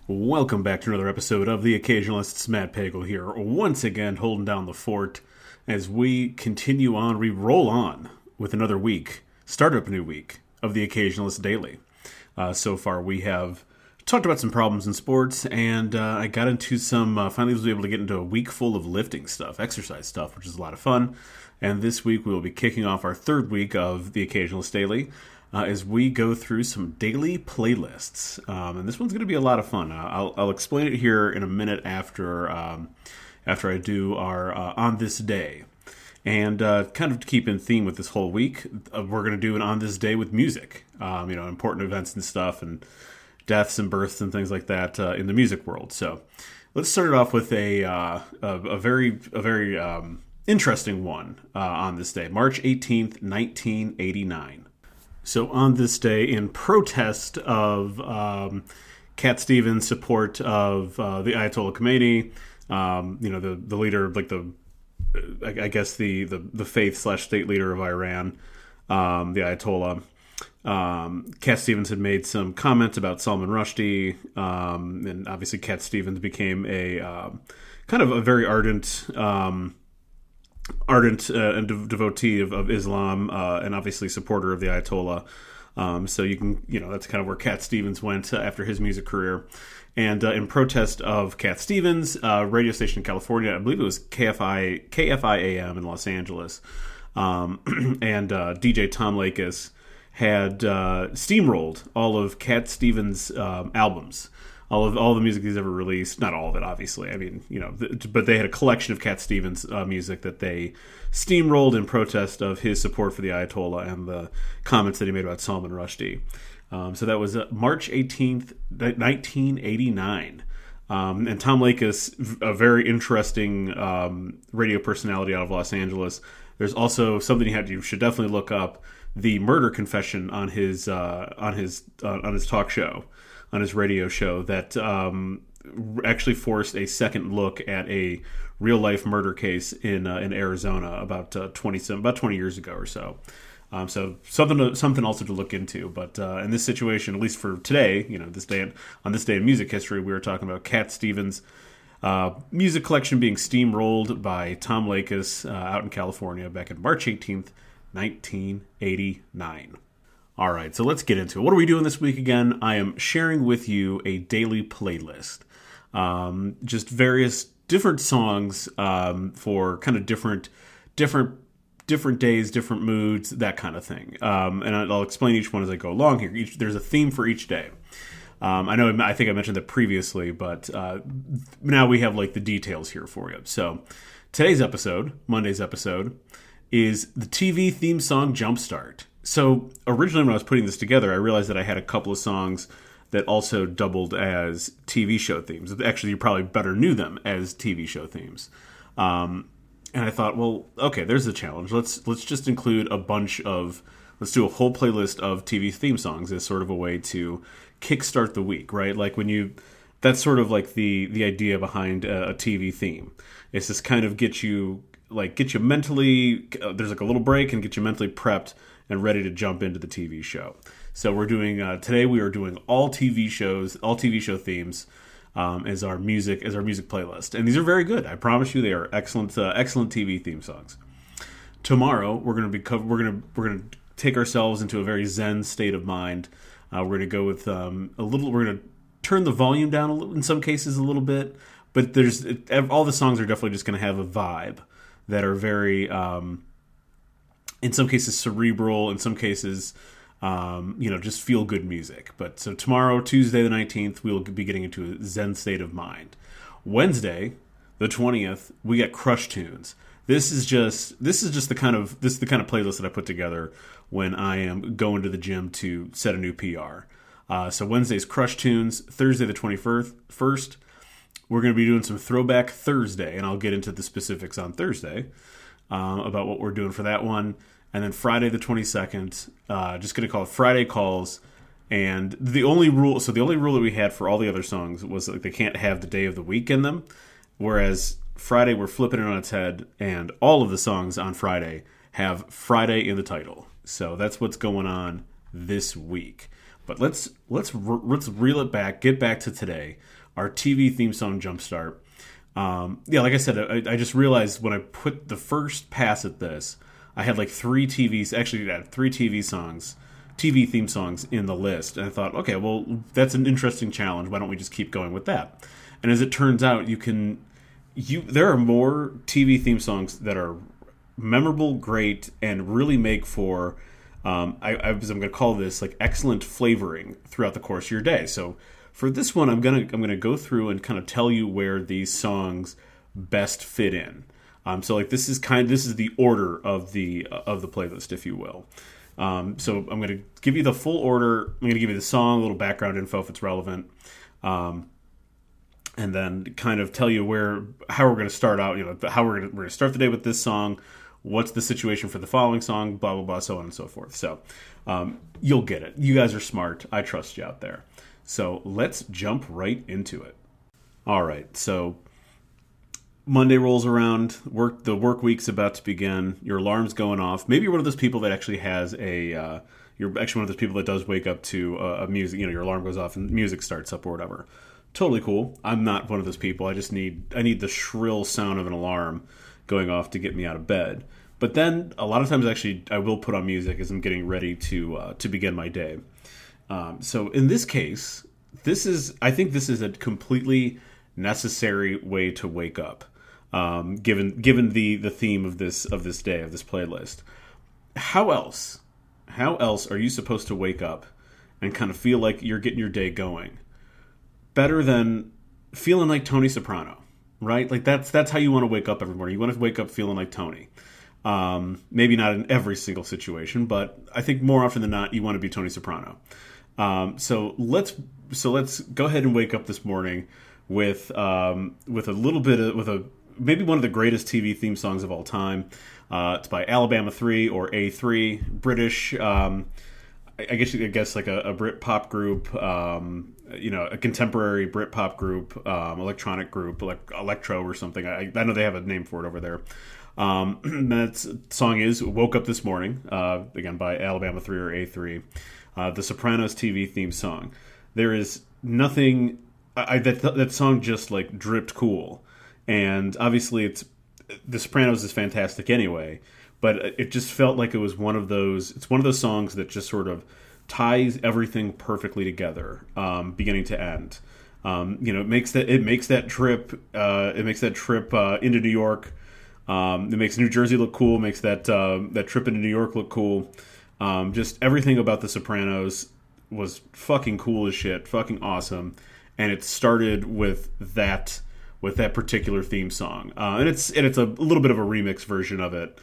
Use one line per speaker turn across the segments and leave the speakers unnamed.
Welcome back to another episode of The Occasionalists. Matt Pagel here, once again holding down the fort as we continue on, we roll on with another week, start up a new week of The Occasionalist Daily. So far we have talked about some problems in sports, and I got into finally was able to get into a week full of lifting stuff, exercise stuff, which is a lot of fun. And this week we will be kicking off our third week of The Occasionalist Daily, as we go through some daily playlists. And this one's going to be a lot of fun. I'll explain it here in a minute after I do our On This Day. And kind of to keep in theme with this whole week, we're going to do an On This Day with music. Important events and stuff, and deaths and births and things like that in the music world. So let's start it off with a very interesting one on this day, March 18th, 1989. So on this day, in protest of Cat Stevens' support of the Ayatollah Khomeini, the leader, like I guess the faith/state leader of Iran, the Ayatollah. Cat Stevens had made some comments about Salman Rushdie, and obviously Cat Stevens became a kind of a very ardent and devotee of Islam, and obviously supporter of the Ayatollah. So you can, that's kind of where Cat Stevens went after his music career. And in protest of Cat Stevens, radio station in California, I believe it was KFI AM in Los Angeles, and DJ Tom Lakis had steamrolled all of Cat Stevens' albums. All the music he's ever released, not all of it, obviously. I mean, but they had a collection of Cat Stevens music that they steamrolled in protest of his support for the Ayatollah and the comments that he made about Salman Rushdie. So that was March 18th, 1989. And Tom Lakis, a very interesting radio personality out of Los Angeles. There's also something you should definitely look up: the murder confession on his talk show, on his radio show, that actually forced a second look at a real life murder case in Arizona about 20 years ago or so. So something also to look into. But in this situation, at least for today, on this day in music history, we were talking about Cat Stevens' music collection being steamrolled by Tom Lakis out in California back on March 18th, 1989. All right, so let's get into it. What are we doing this week again? I am sharing with you a daily playlist. Just various different songs for kind of different days, different moods, that kind of thing. And I'll explain each one as I go along here. There's a theme for each day. I think I mentioned that previously, but now we have like the details here for you. So today's episode, Monday's episode, is the TV theme song Jumpstart. So originally when I was putting this together, I realized that I had a couple of songs that also doubled as TV show themes. Actually, you probably better knew them as TV show themes. And I thought, well, okay, there's the challenge. Let's just include let's do a whole playlist of TV theme songs as sort of a way to kickstart the week, right? Like that's sort of like the idea behind a TV theme. It's just kind of get you mentally, there's like a little break, and get you mentally prepped and ready to jump into the TV show. So we're doing today. We are doing all TV show themes as our music playlist, and these are very good. I promise you, they are excellent TV theme songs. Tomorrow we're going to take ourselves into a very zen state of mind. We're going to go with We're going to turn the volume down a little, in some cases a little bit, but all the songs are definitely just going to have a vibe that are very. In some cases cerebral, in some cases, just feel good music. But so tomorrow, Tuesday the 19th, we'll be getting into a zen state of mind. Wednesday, the 20th, we get Crush Tunes. This is the kind of playlist that I put together when I am going to the gym to set a new PR. So Wednesday's Crush Tunes. Thursday the 21st, we're going to be doing some Throwback Thursday, and I'll get into the specifics on Thursday about what we're doing for that one. And then Friday the 22nd, just going to call it Friday Calls. And the only rule that we had for all the other songs was that they can't have the day of the week in them. Whereas Friday, we're flipping it on its head, and all of the songs on Friday have Friday in the title. So that's what's going on this week. But let's reel it back, get back to today. Our TV theme song Jumpstart. Yeah, like I said, I just realized when I put the first pass at this, I had like three TV songs, TV theme songs in the list, and I thought, okay, well, that's an interesting challenge. Why don't we just keep going with that? And as it turns out, there are more TV theme songs that are memorable, great, and really make for I'm going to call this like excellent flavoring throughout the course of your day. So for this one, I'm gonna go through and kind of tell you where these songs best fit in. So like this is the order of the playlist, if you will. So I'm gonna give you the full order. I'm gonna give you the song, a little background info if it's relevant, and then kind of tell you how we're gonna start out. How we're gonna start the day with this song. What's the situation for the following song? Blah blah blah, so on and so forth. So you'll get it. You guys are smart. I trust you out there. So let's jump right into it. All right, so Monday rolls around. The work week's about to begin. Your alarm's going off. Maybe you're one of those people that actually has you're actually one of those people that does wake up to a music. Your alarm goes off and music starts up or whatever. Totally cool. I'm not one of those people. I need the shrill sound of an alarm going off to get me out of bed. But then a lot of times, actually, I will put on music as I'm getting ready to begin my day. So in this case, I think this is a completely necessary way to wake up, given the theme of this day, of this playlist. How else are you supposed to wake up and kind of feel like you're getting your day going better than feeling like Tony Soprano, right? Like that's how you want to wake up every morning. You want to wake up feeling like Tony. Maybe not in every single situation, but I think more often than not, you want to be Tony Soprano. So let's go ahead and wake up this morning with maybe one of the greatest TV theme songs of all time. It's by Alabama 3 or A3, British. I guess like a Brit pop group. A contemporary Brit pop group, electronic group, like electro or something. I know they have a name for it over there. That song is "Woke Up This Morning," again by Alabama 3 or A3. The Sopranos TV theme song. There is nothing. That song just like dripped cool, and obviously The Sopranos is fantastic anyway. But it just felt like it was one of those. It's one of those songs that just sort of ties everything perfectly together, beginning to end. It makes that trip. It makes that trip into New York. It makes New Jersey look cool. Makes that trip into New York look cool. Just everything about The Sopranos was fucking cool as shit, fucking awesome, and it started with that particular theme song, and it's a little bit of a remix version of it,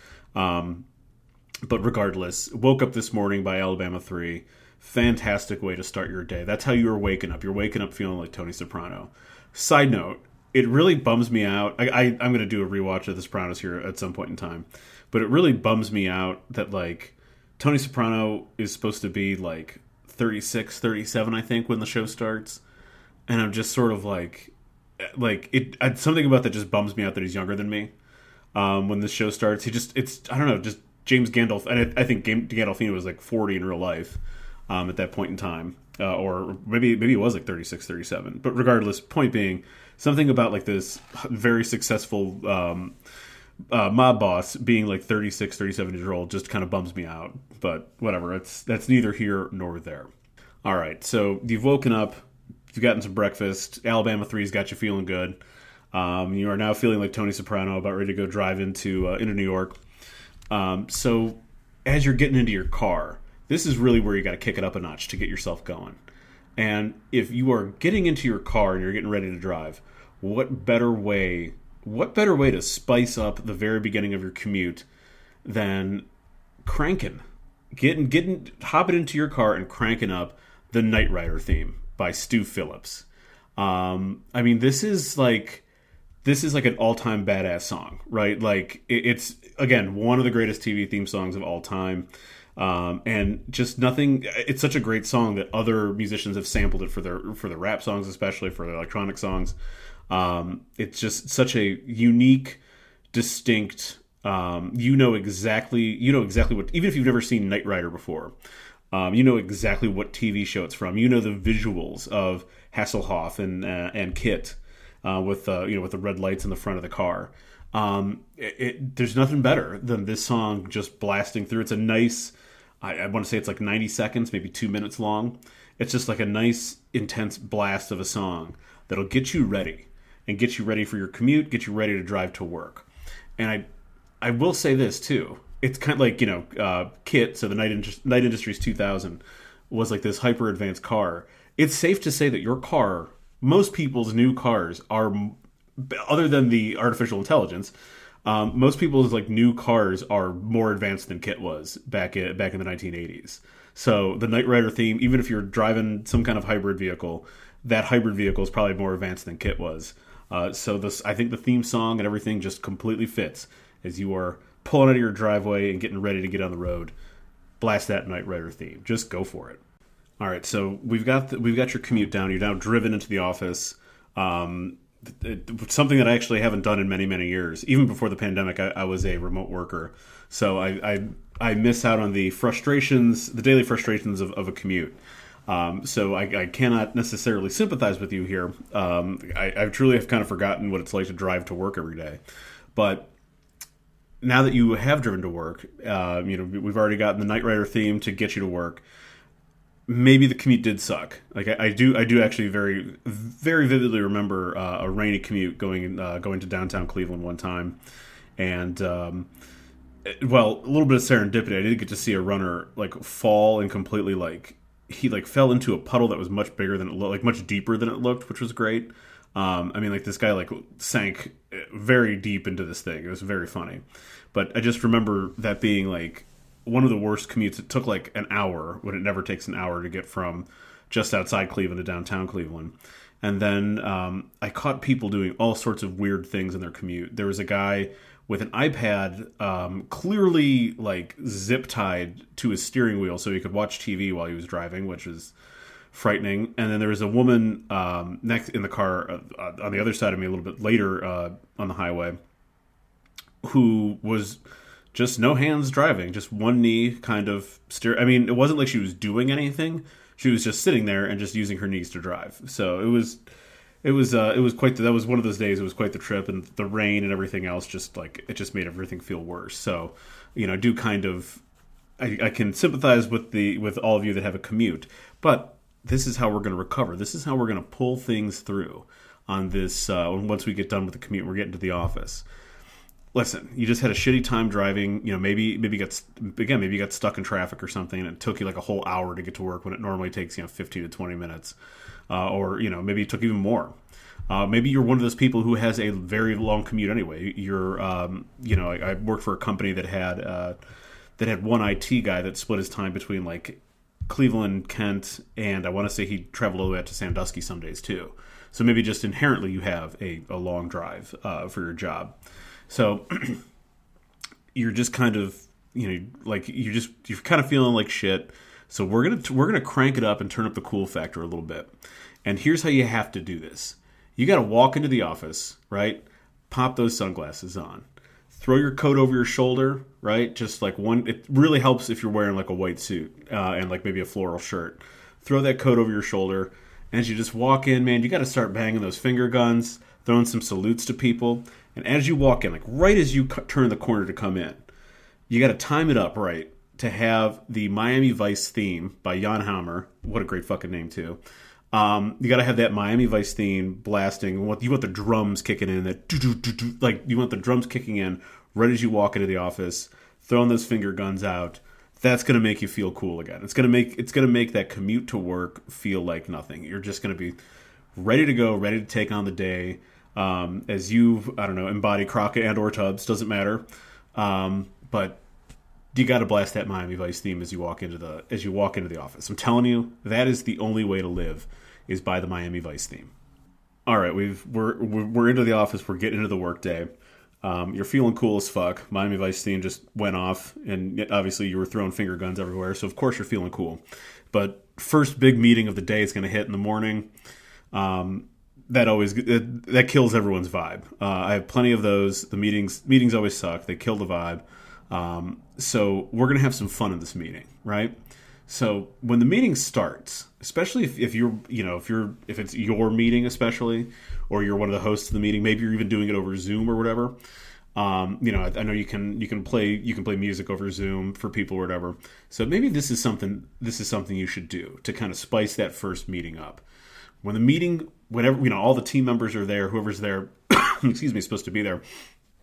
but regardless, "Woke Up This Morning" by Alabama 3, fantastic way to start your day. That's how you're waking up. You're waking up feeling like Tony Soprano. Side note, it really bums me out. I'm going to do a rewatch of The Sopranos here at some point in time, but it really bums me out that like Tony Soprano is supposed to be like 36, 37, I think, when the show starts. And I'm just sort of like something about that just bums me out that he's younger than me. When the show starts, I don't know, just James Gandolf. And I think Gandolfini was like 40 in real life at that point in time. Or maybe he was like 36, 37. But regardless, point being, something about like this very successful mob boss being like 36, 37 years old just kind of bums me out. But whatever, that's neither here nor there. All right, so you've woken up, you've gotten some breakfast, Alabama 3's got you feeling good. You are now feeling like Tony Soprano, about ready to go drive into New York. So as you're getting into your car, this is really where you got to kick it up a notch to get yourself going. And if you are getting into your car and you're getting ready to drive, what better way to spice up the very beginning of your commute than hopping into your car and cranking up the Knight Rider theme by Stu Phillips. I mean, this is like an all-time badass song, right? Like it's again one of the greatest TV theme songs of all time. And just nothing. It's such a great song that other musicians have sampled it for their rap songs, especially for their electronic songs. It's just such a unique, distinct. You know exactly what. Even if you've never seen Knight Rider before, You know exactly what TV show it's from. You know the visuals of Hasselhoff and Kit with with the red lights in the front of the car. There's nothing better than this song just blasting through. It's a nice, I want to say it's like 90 seconds, maybe 2 minutes long. It's just like a nice, intense blast of a song that'll get you ready and get you ready for your commute, get you ready to drive to work. And I will say this too. It's kind of like, Kit, so the Night Industries 2000 was like this hyper advanced car. It's safe to say that your car, most people's new cars are, other than the artificial intelligence, most people's like new cars are more advanced than Kit was back in the 1980s. So the Knight Rider theme, even if you're driving some kind of hybrid vehicle, that hybrid vehicle is probably more advanced than Kit was. So I think the theme song and everything just completely fits as you are pulling out of your driveway and getting ready to get on the road. Blast that Knight Rider theme. Just go for it. All right, so we've got your commute down. You're now driven into the office. Something that I actually haven't done in many, many years. Even before the pandemic, I was a remote worker, so I miss out on the daily frustrations of a commute. So I cannot necessarily sympathize with you here. I truly have kind of forgotten what it's like to drive to work every day. But now that you have driven to work, we've already gotten the Knight Rider theme to get you to work. Maybe the commute did suck. Like I do actually very, very vividly remember a rainy commute going to downtown Cleveland one time, and a little bit of serendipity. I did get to see a runner like fall and completely he fell into a puddle that was much bigger than it looked, like much deeper than it looked, which was great. This guy sank very deep into this thing. It was very funny, but I just remember that being like one of the worst commutes. It took like an hour when it never takes an hour to get from just outside Cleveland to downtown Cleveland. And then I caught people doing all sorts of weird things in their commute. There was a guy with an iPad clearly like zip tied to his steering wheel so he could watch TV while he was driving, which was frightening. And then there was a woman next in the car on the other side of me a little bit later on the highway who was just no hands driving, just one knee kind of steer. I mean, it wasn't like she was doing anything. She was just sitting there and just using her knees to drive. So it was quite. That was one of those days. It was quite the trip, and the rain and everything else just made everything feel worse. So, do kind of. I can sympathize with all of you that have a commute, but this is how we're going to recover. This is how we're going to pull things through on this. Once we get done with the commute, we're getting to the office. Listen, you just had a shitty time driving. Maybe you got stuck in traffic or something, and it took you like a whole hour to get to work when it normally takes 15 to 20 minutes, or maybe it took even more. Maybe you're one of those people who has a very long commute anyway. I worked for a company that had one IT guy that split his time between like Cleveland, Kent, and I want to say he traveled all the way out to Sandusky some days too. So maybe just inherently you have a long drive for your job. So you're just kind of, you're kind of feeling like shit. So we're gonna crank it up and turn up the cool factor a little bit. And here's how you have to do this. You got to walk into the office, right? Pop those sunglasses on. Throw your coat over your shoulder, right? Just like one. It really helps if you're wearing like a white suit and like maybe a floral shirt. Throw that coat over your shoulder. And as you just walk in, man, you got to start banging those finger guns, throwing some salutes to people. And as you walk in, like right as you turn the corner to come in, you got to time it up right to have the Miami Vice theme by Jan Hammer. What a great fucking name too. You got to have that Miami Vice theme blasting. You want the drums kicking in. You want the drums kicking in right as you walk into the office, throwing those finger guns out. That's gonna make you feel cool again. It's gonna make that commute to work feel like nothing. You're just gonna be ready to go, ready to take on the day. As you, embody Crockett and or Tubbs, doesn't matter. But you got to blast that Miami Vice theme as you walk into the office. I'm telling you, that is the only way to live, is by the Miami Vice theme. All right, we're into the office. We're getting into the work day. You're feeling cool as fuck. Miami Vice theme just went off, and obviously you were throwing finger guns everywhere. So of course you're feeling cool. But first big meeting of the day is going to hit in the morning. That kills everyone's vibe. I have plenty of those. The meetings always suck. They kill the vibe. So we're going to have some fun in this meeting, right? So when the meeting starts, especially if you're, if it's your meeting, especially, or you're one of the hosts of the meeting, maybe you're even doing it over Zoom or whatever. I know you can play music over Zoom for people or whatever. So maybe this is something you should do to kind of spice that first meeting up. When the meeting, whenever all the team members are there, whoever's there, excuse me, is supposed to be there.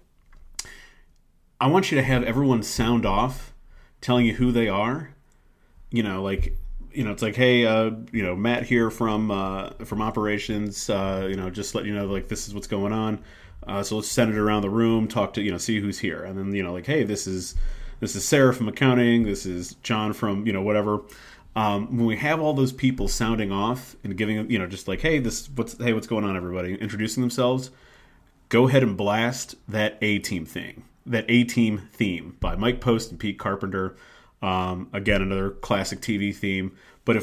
I want you to have everyone sound off, telling you who they are. It's like, hey, Matt here from operations. Just let you know, like, this is what's going on. So let's send it around the room, talk to, see who's here. And then, like, hey, this is Sarah from accounting. This is John from, whatever. When we have all those people sounding off and giving, just like, hey, what's going on, everybody, introducing themselves, go ahead and blast that A-Team theme by Mike Post and Pete Carpenter. Again, another classic TV theme. But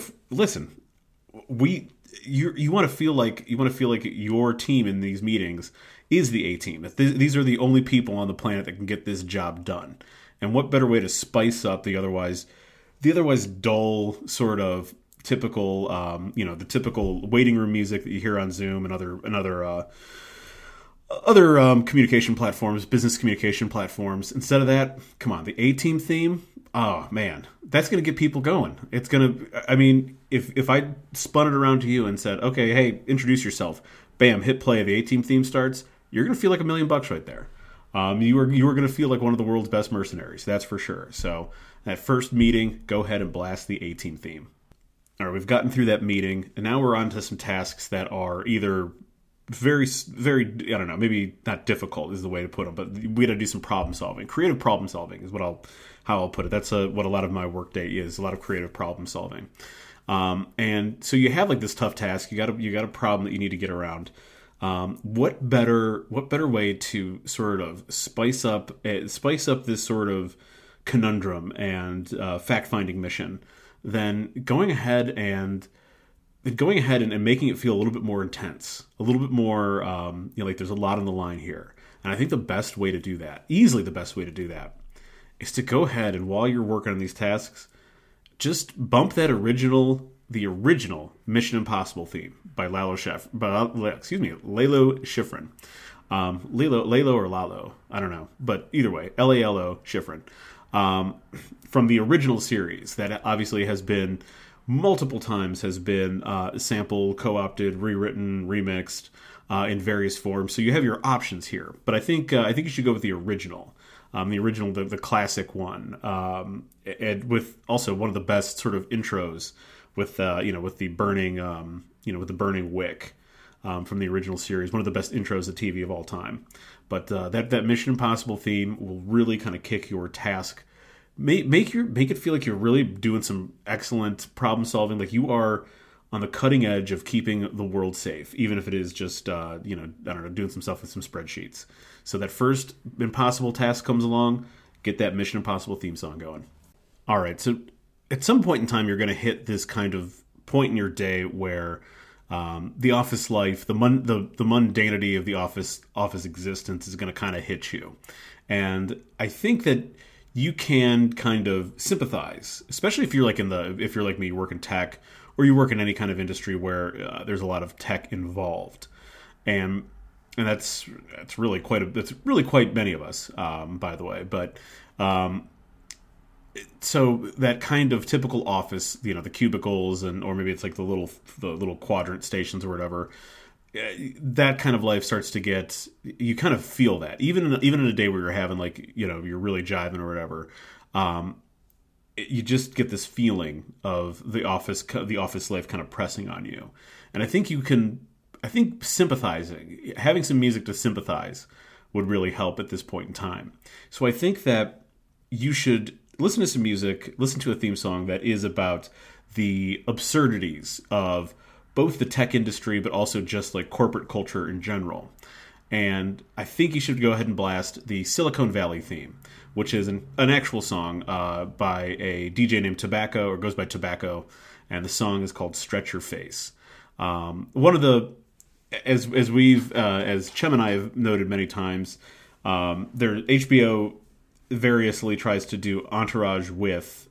you want to feel like your team in these meetings is the A-Team. These are the only people on the planet that can get this job done. And what better way to spice up the otherwise dull sort of typical, the typical waiting room music that you hear on Zoom and other communication platforms, business communication platforms. Instead of that, come on, the A-Team theme. Oh man, that's going to get people going. It's going to, if I spun it around to you and said, okay, hey, introduce yourself, bam, hit play, the A-Team theme starts, you're going to feel like $1 million right there. You are going to feel like one of the world's best mercenaries, that's for sure. So that first meeting, go ahead and blast the A-Team theme. All right, we've gotten through that meeting, and now we're on to some tasks that are either very, very, I don't know, maybe not difficult is the way to put them, but we got to do some problem solving. Creative problem solving is how I'll put it. That's what a lot of my workday is, a lot of creative problem solving. And so you have like this tough task. You got a problem that you need to get around. What better way to sort of spice up this sort of conundrum and fact-finding mission than going ahead and making it feel a little bit more intense, a little bit more, like there's a lot on the line here. And I think the best way to do that, easily the best way to do that, is to go ahead and while you're working on these tasks, just bump the original Mission Impossible theme by Lalo Schifrin. Lalo or Lalo, I don't know, but either way, Lalo Schifrin, from the original series that obviously has been multiple times sampled, co-opted, rewritten, remixed in various forms. So you have your options here, but I think you should go with the original. The classic one, and with also one of the best sort of intros with the burning wick from the original series, one of the best intros of TV of all time. But that Mission Impossible theme will really kind of kick your task, make it feel like you're really doing some excellent problem solving, like you are on the cutting edge of keeping the world safe, even if it is just doing some stuff with some spreadsheets. So that first impossible task comes along, get that Mission Impossible theme song going. All right, so at some point in time, you're going to hit this kind of point in your day where the office life, the mundanity of the office existence is going to kind of hit you. And I think that you can kind of sympathize, especially if you're like me, you work in tech, or you work in any kind of industry where there's a lot of tech involved, and that's really quite many of us, by the way. But so that kind of typical office, the cubicles, or maybe it's like the little quadrant stations or whatever. That kind of life starts to get, you kind of feel that even in a day where you're having you're really jiving or whatever. You just get this feeling of the office life kind of pressing on you. And I think sympathizing, having some music to sympathize would really help at this point in time. So I think that you should listen to some music, listen to a theme song that is about the absurdities of both the tech industry, but also just like corporate culture in general. And I think you should go ahead and blast the Silicon Valley theme, which is an actual song by a DJ named Tobacco, or goes by Tobacco, and the song is called "Stretch Your Face." One of the, as Chem and I have noted many times, HBO variously tries to do Entourage with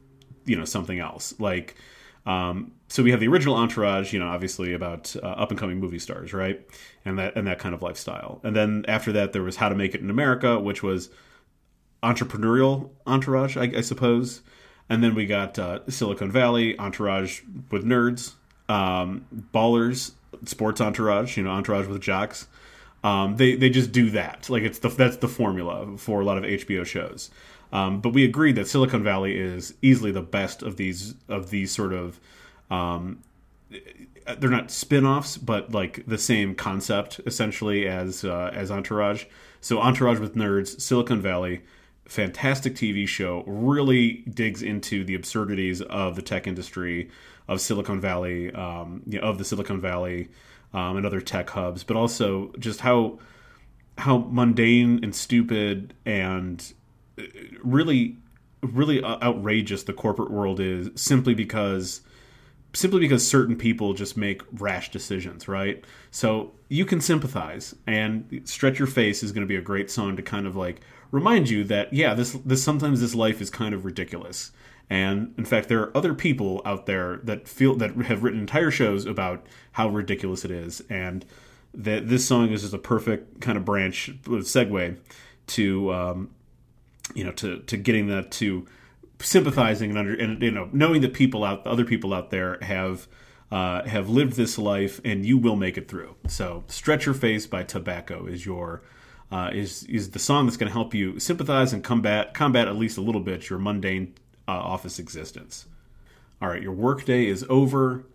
something else. Like, so we have the original Entourage, obviously about up and coming movie stars, right? And that kind of lifestyle. And then after that, there was How to Make It in America, which was entrepreneurial Entourage, I suppose. And then we got Silicon Valley, Entourage with nerds, Ballers, sports Entourage, Entourage with jocks. They just do that. Like that's the formula for a lot of HBO shows. But we agreed that Silicon Valley is easily the best of these sort of. They're not spin-offs, but like the same concept essentially as Entourage. So Entourage with nerds, Silicon Valley, fantastic TV show, really digs into the absurdities of the tech industry, of Silicon Valley, of the Silicon Valley and other tech hubs, but also just how mundane and stupid and really outrageous the corporate world is, simply because certain people just make rash decisions, right? So you can sympathize, and Stretch Your Face is going to be a great song to kind of like remind you that, yeah, this sometimes this life is kind of ridiculous. And in fact, there are other people out there that have written entire shows about how ridiculous it is, and that this song is just a perfect kind of segue to to getting that, to sympathizing and knowing that other people out there have lived this life, and you will make it through. So Stretch Your Face by Tobacco is is the song that's going to help you sympathize and combat at least a little bit your mundane office existence. All right, your workday is over,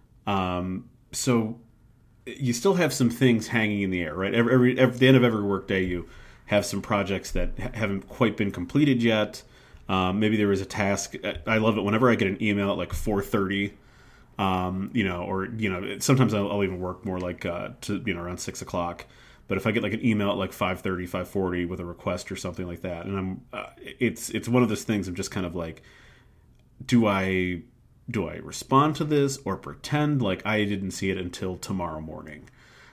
so you still have some things hanging in the air, right? At the end of every workday, you have some projects that haven't quite been completed yet. Maybe there was a task. I love it whenever I get an email at like 4:30, or sometimes I'll even work more like around 6 o'clock. But if I get like an email at like 5:30, 5:40 with a request or something like that, and it's one of those things. I'm just kind of like, do I respond to this or pretend like I didn't see it until tomorrow morning?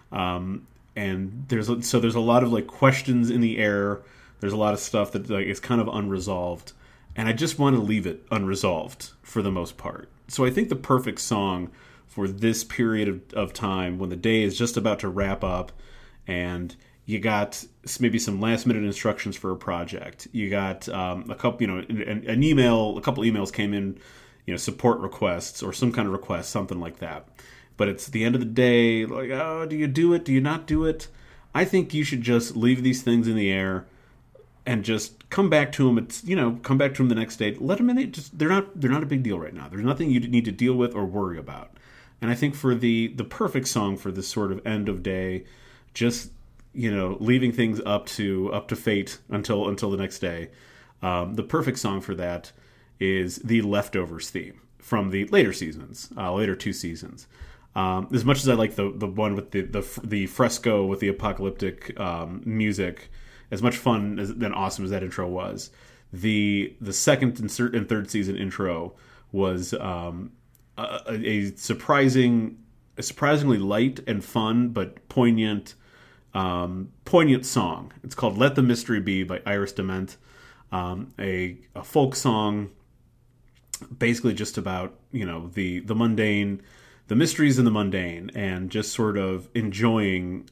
And there's a lot of like questions in the air. There's a lot of stuff that like is kind of unresolved, and I just want to leave it unresolved for the most part. So I think the perfect song for this period of time, when the day is just about to wrap up, and you got maybe some last minute instructions for a project. You got a couple, an email. A couple emails came in, support requests or some kind of request, something like that. But it's the end of the day. Like, oh, do you do it? Do you not do it? I think you should just leave these things in the air and just come back to them. Come back to them the next day. Let them in. They're not a big deal right now. There's nothing you need to deal with or worry about. And I think for the perfect song for this sort of end of day, just leaving things up to fate until the next day, the perfect song for that is the Leftovers theme from the later two seasons. As much as I like the one with the fresco with the apocalyptic music, as much fun and awesome as that intro was, the second and third season intro was a surprisingly light and fun but poignant song. It's called "Let the Mystery Be" by Iris DeMent, a folk song, basically just about the mundane, the mysteries in the mundane, and just sort of enjoying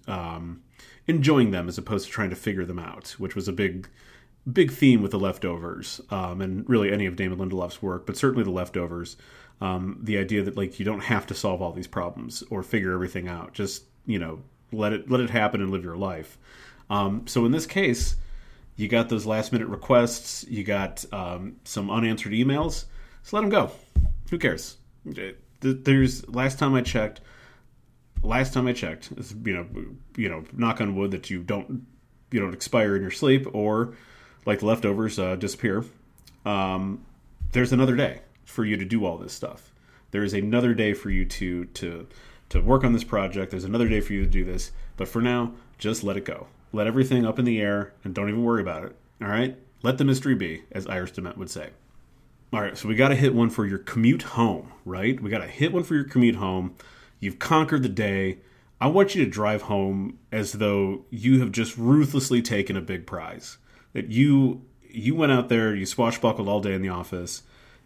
them as opposed to trying to figure them out, which was a big theme with The Leftovers, and really any of Damon Lindelof's work, but certainly The Leftovers. The idea that like you don't have to solve all these problems or figure everything out. Just let it happen and live your life. So in this case, you got those last minute requests. You got some unanswered emails. So let them go. Who cares? There's last time I checked, it's, knock on wood that you don't expire in your sleep or like The Leftovers disappear. There's another day for you to do all this stuff. There is another day for you to work on this project. There's another day for you to do this. But for now, just let it go. Let everything up in the air and don't even worry about it. All right? Let the mystery be, as Iris DeMent would say. All right, so we got to hit one for your commute home, right? We got to hit one for your commute home. You've conquered the day. I want you to drive home as though you have just ruthlessly taken a big prize. That you went out there, you swashbuckled all day in the office,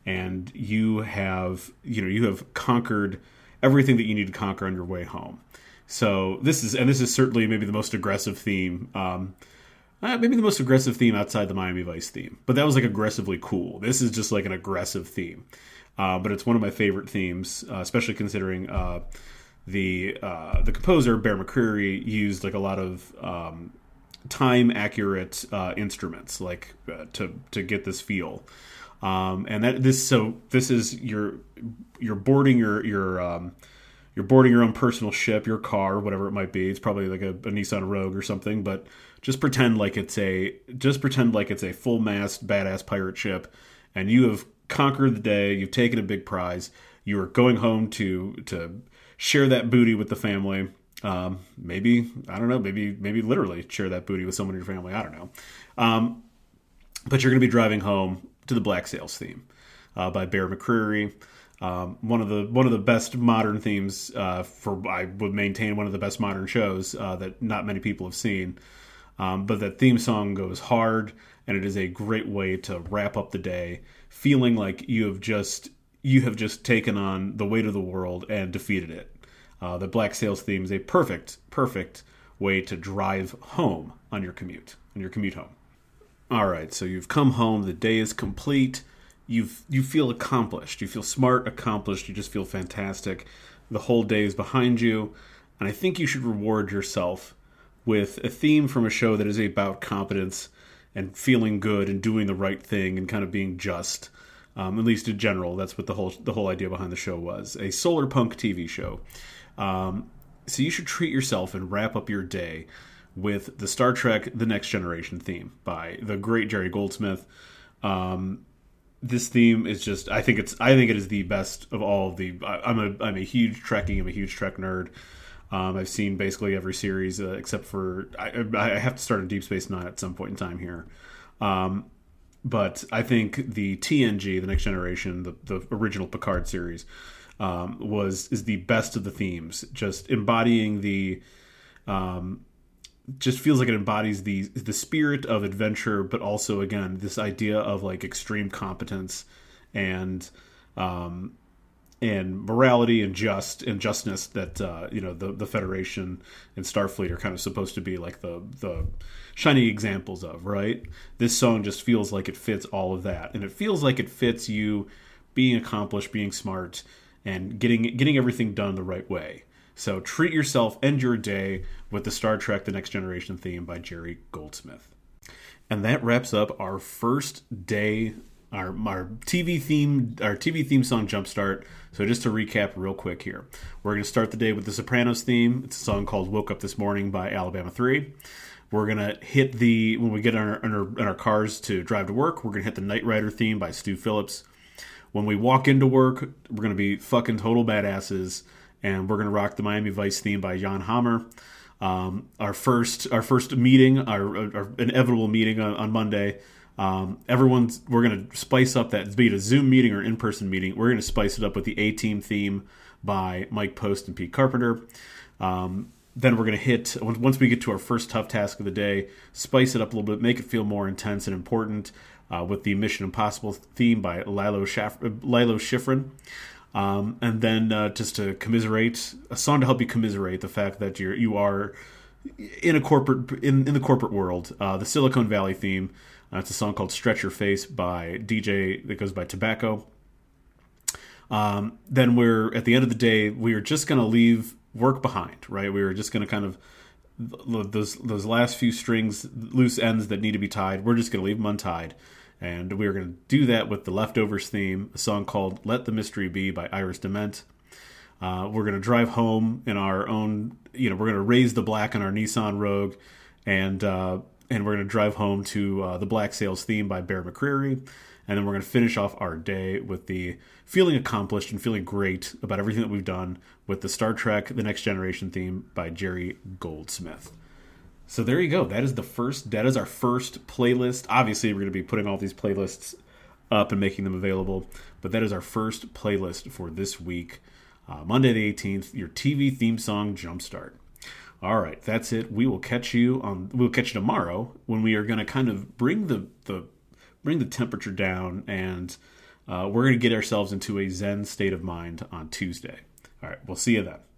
and you have conquered everything that you need to conquer on your way home. So this is certainly maybe the most aggressive theme. Maybe the most aggressive theme outside the Miami Vice theme, but that was like aggressively cool. This is just like an aggressive theme, but it's one of my favorite themes, especially considering the composer Bear McCreary used like a lot of time accurate instruments, like to get this feel, and this is you're boarding you're boarding your own personal ship, your car, whatever it might be. It's probably like a Nissan Rogue or something, but just pretend like it's a full mast badass pirate ship, and you have conquered the day. You've taken a big prize. You are going home to share that booty with the family. Maybe I don't know. Maybe literally share that booty with someone in your family. I don't know. But you're going to be driving home to the Black Sails theme by Bear McCreary. One of the best modern themes I would maintain one of the best modern shows that not many people have seen. But that theme song goes hard, and it is a great way to wrap up the day, feeling like you have just taken on the weight of the world and defeated it. The Black Sails theme is a perfect way to drive home on your commute home. All right, so you've come home. The day is complete. You feel accomplished. You feel smart, accomplished. You just feel fantastic. The whole day is behind you, and I think you should reward yourself with a theme from a show that is about competence and feeling good and doing the right thing and kind of being just. At least in general, that's what the whole idea behind the show was. A solar punk TV show. So you should treat yourself and wrap up your day with the Star Trek The Next Generation theme by the great Jerry Goldsmith. This theme is just, I think it is the best of all of the. I'm a huge Trekkie. I'm a huge Trek nerd. I've seen basically every series except for I have to start on Deep Space Nine at some point in time here. But I think the TNG, The Next Generation, the original Picard series, is the best of the themes. Just embodying just feels like it embodies the spirit of adventure, but also again this idea of like extreme competence and morality and justness that the Federation and Starfleet are kind of supposed to be like the shining examples of, right? This song just feels like it fits all of that, and it feels like it fits you being accomplished, being smart, and getting everything done the right way. So treat yourself, end your day with the Star Trek The Next Generation theme by Jerry Goldsmith. And that wraps up our first day, our TV theme song Jumpstart. So just to recap real quick here. We're going to start the day with the Sopranos theme. It's a song called Woke Up This Morning by Alabama 3. We're going to hit when we get in our cars to drive to work, we're going to hit the Knight Rider theme by Stu Phillips. When we walk into work, we're going to be fucking total badasses, and we're going to rock the Miami Vice theme by Jan Hammer. Our first meeting, our inevitable meeting on Monday. We're going to spice up that, be it a Zoom meeting or in-person meeting. We're going to spice it up with the A-Team theme by Mike Post and Pete Carpenter. Then we're going to hit, once we get to our first tough task of the day, spice it up a little bit, make it feel more intense and important with the Mission Impossible theme by Lilo Schifrin. And then just to commiserate, a song to help you commiserate the fact that you are in a in the corporate world. The Silicon Valley theme. It's a song called "Stretch Your Face" by DJ that goes by Tobacco. Then we're at the end of the day. We are just going to leave work behind, right? We are just going to kind of those last few strings, loose ends that need to be tied. We're just going to leave them untied. And we're going to do that with the Leftovers theme, a song called Let the Mystery Be by Iris DeMent. We're going to drive home in our own, we're going to raise the black in our Nissan Rogue, and we're going to drive home to the Black Sails theme by Bear McCreary. And then we're going to finish off our day with the feeling accomplished and feeling great about everything that we've done with the Star Trek The Next Generation theme by Jerry Goldsmith. So there you go. That is our first playlist. Obviously, we're going to be putting all these playlists up and making them available, but that is our first playlist for this week, Monday the 18th. Your TV theme song Jumpstart. All right, that's it. We'll catch you tomorrow when we are going to kind of bring the temperature down and we're going to get ourselves into a Zen state of mind on Tuesday. All right, we'll see you then.